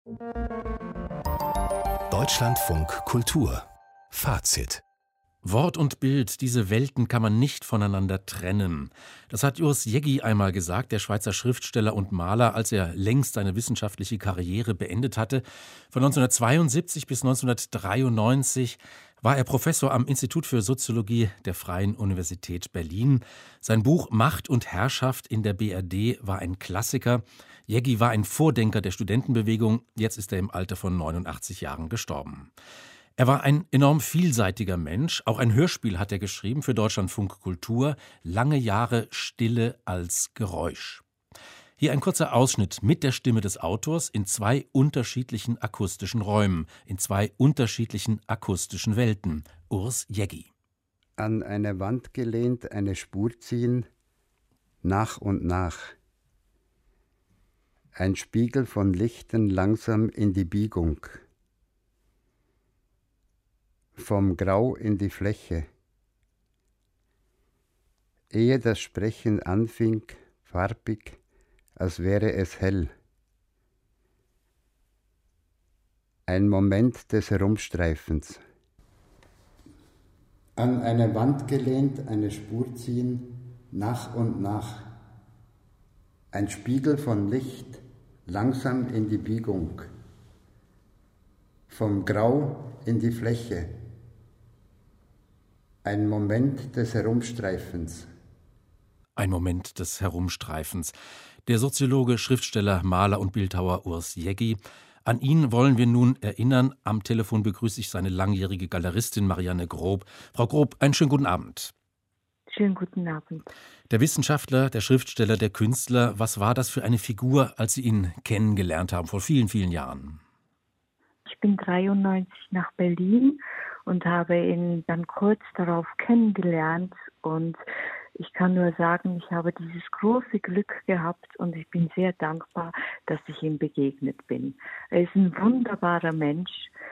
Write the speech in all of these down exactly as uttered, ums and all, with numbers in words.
Deutschlandfunk Kultur Fazit. Wort und Bild, diese Welten kann man nicht voneinander trennen. Das hat Urs Jeggi einmal gesagt, der Schweizer Schriftsteller und Maler, als er längst seine wissenschaftliche Karriere beendet hatte. Von neunzehnhundertzweiundsiebzig bis neunzehnhundertdreiundneunzig war er Professor am Institut für Soziologie der Freien Universität Berlin. Sein Buch Macht und Herrschaft in der B R D war ein Klassiker. Jeggi war ein Vordenker der Studentenbewegung. Jetzt ist er im Alter von neunundachtzig Jahren gestorben. Er war ein enorm vielseitiger Mensch. Auch ein Hörspiel hat er geschrieben für Deutschlandfunk Kultur. Lange Jahre Stille als Geräusch. Hier ein kurzer Ausschnitt mit der Stimme des Autors in zwei unterschiedlichen akustischen Räumen, in zwei unterschiedlichen akustischen Welten. Urs Jeggi. An eine Wand gelehnt, eine Spur ziehen, nach und nach. Ein Spiegel von Lichten langsam in die Biegung. Vom Grau in die Fläche. Ehe das Sprechen anfing, farbig, als wäre es hell. Ein Moment des Herumstreifens. An eine Wand gelehnt, eine Spur ziehen, nach und nach. Ein Spiegel von Licht, langsam in die Biegung. Vom Grau in die Fläche. Ein Moment des Herumstreifens. Ein Moment des Herumstreifens. Der Soziologe, Schriftsteller, Maler und Bildhauer Urs Jeggi. An ihn wollen wir nun erinnern. Am Telefon begrüße ich seine langjährige Galeristin Marianne Grob. Frau Grob, einen schönen guten Abend. Schönen guten Abend. Der Wissenschaftler, der Schriftsteller, der Künstler, was war das für eine Figur, als Sie ihn kennengelernt haben, vor vielen, vielen Jahren? Ich bin dreiundneunzig nach Berlin und habe ihn dann kurz darauf kennengelernt. Und ich kann nur sagen, ich habe dieses große Glück gehabt und ich bin sehr dankbar, dass ich ihm begegnet bin. Er ist ein wunderbarer Mensch,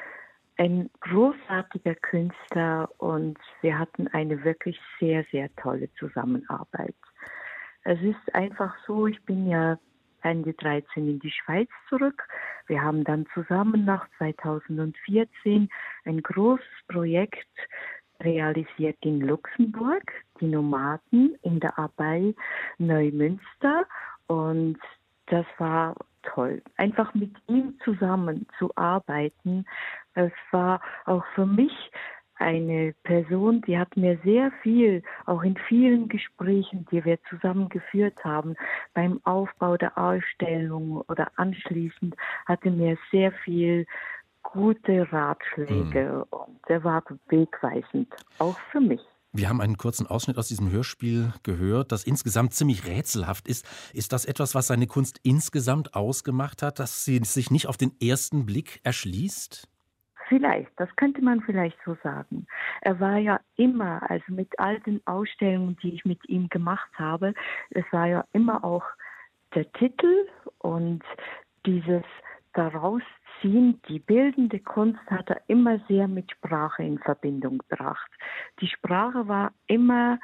ein großartiger Künstler und wir hatten eine wirklich sehr, sehr tolle Zusammenarbeit. Es ist einfach so, ich bin ja Ende dreizehn in die Schweiz zurück. Wir haben dann zusammen nach zweitausendvierzehn ein großes Projekt realisiert in Luxemburg, die Nomaden in der Abtei Neumünster. Und das war toll, einfach mit ihm zusammen zu arbeiten. Es war auch für mich eine Person, die hat mir sehr viel, auch in vielen Gesprächen, die wir zusammen geführt haben, beim Aufbau der Ausstellung oder anschließend, hatte mir sehr viel gute Ratschläge mhm. und er war wegweisend, auch für mich. Wir haben einen kurzen Ausschnitt aus diesem Hörspiel gehört, das insgesamt ziemlich rätselhaft ist. Ist das etwas, was seine Kunst insgesamt ausgemacht hat, dass sie sich nicht auf den ersten Blick erschließt? Vielleicht, das könnte man vielleicht so sagen. Er war ja immer, also mit all den Ausstellungen, die ich mit ihm gemacht habe, es war ja immer auch der Titel und dieses daraus ziehen, die bildende Kunst hat er immer sehr mit Sprache in Verbindung gebracht. Die Sprache war immer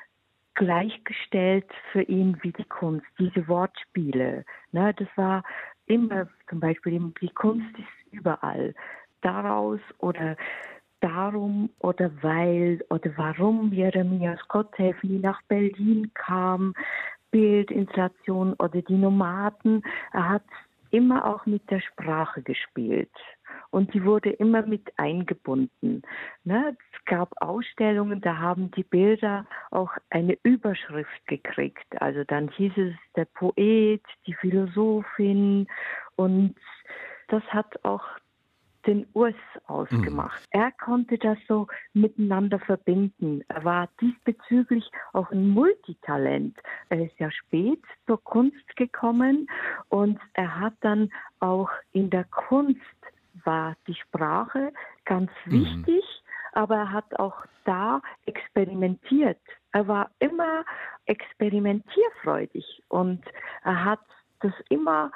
gleichgestellt für ihn wie die Kunst, diese Wortspiele. Ne, das war immer zum Beispiel, die Kunst ist überall. Daraus oder darum oder weil oder warum Jeremias Gotthelf nie nach Berlin kam, Bildinstallation oder die Nomaden. Er hat immer auch mit der Sprache gespielt und die wurde immer mit eingebunden. Ne? Es gab Ausstellungen, da haben die Bilder auch eine Überschrift gekriegt. Also dann hieß es der Poet, die Philosophin und das hat auch den Urs ausgemacht. Mhm. Er konnte das so miteinander verbinden. Er war diesbezüglich auch ein Multitalent. Er ist ja spät zur Kunst gekommen und er hat dann auch in der Kunst war die Sprache ganz wichtig, mhm. aber er hat auch da experimentiert. Er war immer experimentierfreudig und er hat das immer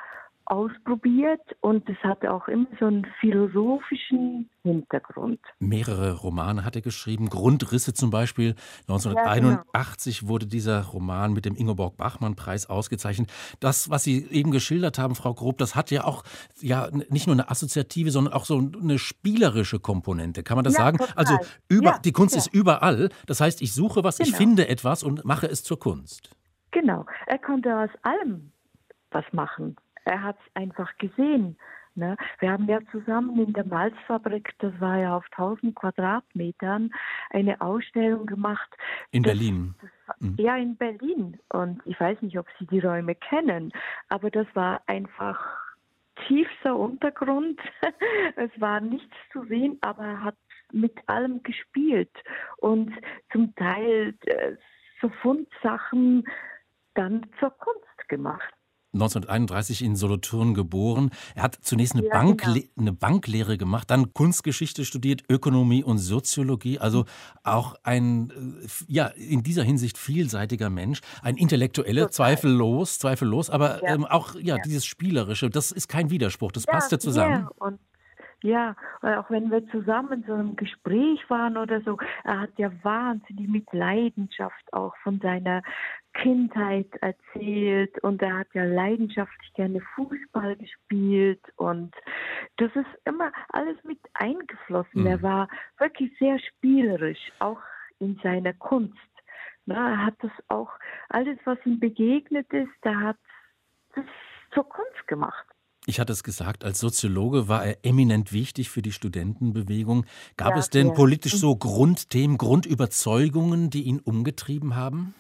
ausprobiert und es hatte auch immer so einen philosophischen Hintergrund. Mehrere Romane hat er geschrieben, Grundrisse zum Beispiel. neunzehnhunderteinundachtzig ja, genau. wurde dieser Roman mit dem Ingeborg-Bachmann-Preis ausgezeichnet. Das, was Sie eben geschildert haben, Frau Grob, das hat ja auch ja nicht nur eine assoziative, sondern auch so eine spielerische Komponente. Kann man das ja, sagen? Total. Also über, ja, die Kunst ja. ist überall. Das heißt, ich suche was, genau. ich finde etwas und mache es zur Kunst. Genau. Er konnte aus allem was machen. Er hat es einfach gesehen. Ne? Wir haben ja zusammen in der Malzfabrik, das war ja auf tausend Quadratmetern, eine Ausstellung gemacht. In das, Berlin. Das, ja, in Berlin. Und ich weiß nicht, ob Sie die Räume kennen, aber das war einfach tiefster Untergrund. Es war nichts zu sehen, aber er hat mit allem gespielt und zum Teil äh, so Fundsachen dann zur Kunst gemacht. neunzehnhunderteinunddreißig in Solothurn geboren. Er hat zunächst eine, ja, Bank, genau. eine Banklehre gemacht, dann Kunstgeschichte studiert, Ökonomie und Soziologie. Also auch ein, ja, in dieser Hinsicht vielseitiger Mensch. Ein Intellektueller, zweifellos, zweifellos, aber ja. Ähm, auch ja, ja, dieses Spielerische, das ist kein Widerspruch, das ja, passt ja zusammen. Ja, und Ja, auch wenn wir zusammen so im Gespräch waren oder so, er hat ja wahnsinnig mit Leidenschaft auch von seiner Kindheit erzählt und er hat ja leidenschaftlich gerne Fußball gespielt und das ist immer alles mit eingeflossen. Mhm. Er war wirklich sehr spielerisch, auch in seiner Kunst. Na, er hat das auch, alles was ihm begegnet ist, er hat das zur Kunst gemacht. Ich hatte es gesagt, als Soziologe war er eminent wichtig für die Studentenbewegung. Gab ja, es denn ja. politisch so Grundthemen, Grundüberzeugungen, die ihn umgetrieben haben?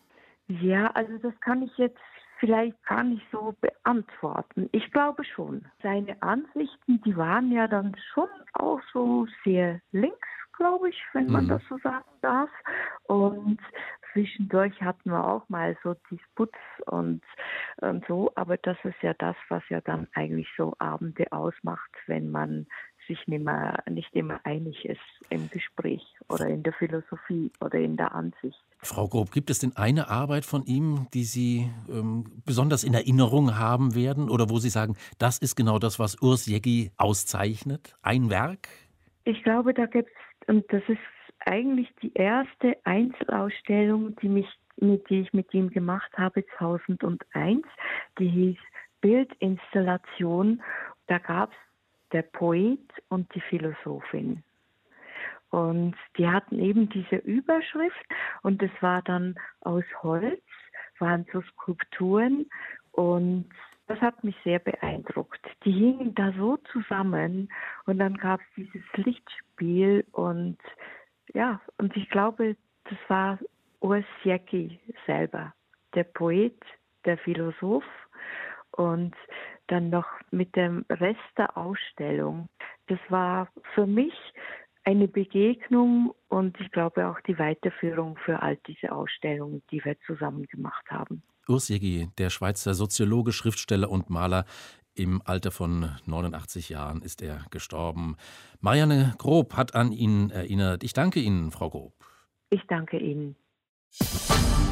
Ja, also das kann ich jetzt vielleicht gar nicht so beantworten. Ich glaube schon. Seine Ansichten, die waren ja dann schon auch so sehr links, glaube ich, wenn man mhm. das so sagen darf. Und zwischendurch hatten wir auch mal so Disputs und, und so, aber das ist ja das, was ja dann eigentlich so Abende ausmacht, wenn man sich nicht, mehr, nicht immer einig ist im Gespräch oder in der Philosophie oder in der Ansicht. Frau Grob, gibt es denn eine Arbeit von ihm, die Sie ähm, besonders in Erinnerung haben werden oder wo Sie sagen, das ist genau das, was Urs Jeggi auszeichnet? Ein Werk? Ich glaube, da gibt es, und das ist eigentlich die erste Einzelausstellung, die, mich, mit, die ich mit ihm gemacht habe, zweitausendeins. Die hieß Bildinstallation. Da gab es der Poet und die Philosophin. Und die hatten eben diese Überschrift und es war dann aus Holz, waren so Skulpturen und das hat mich sehr beeindruckt. Die hingen da so zusammen und dann gab es dieses Lichtspiel und ja, und ich glaube, das war Urs Jeggi selber, der Poet, der Philosoph und dann noch mit dem Rest der Ausstellung. Das war für mich eine Begegnung und ich glaube auch die Weiterführung für all diese Ausstellungen, die wir zusammen gemacht haben. Urs Jeggi, der Schweizer Soziologe, Schriftsteller und Maler, im Alter von neunundachtzig Jahren ist er gestorben. Marianne Grob hat an ihn erinnert. Ich danke Ihnen, Frau Grob. Ich danke Ihnen.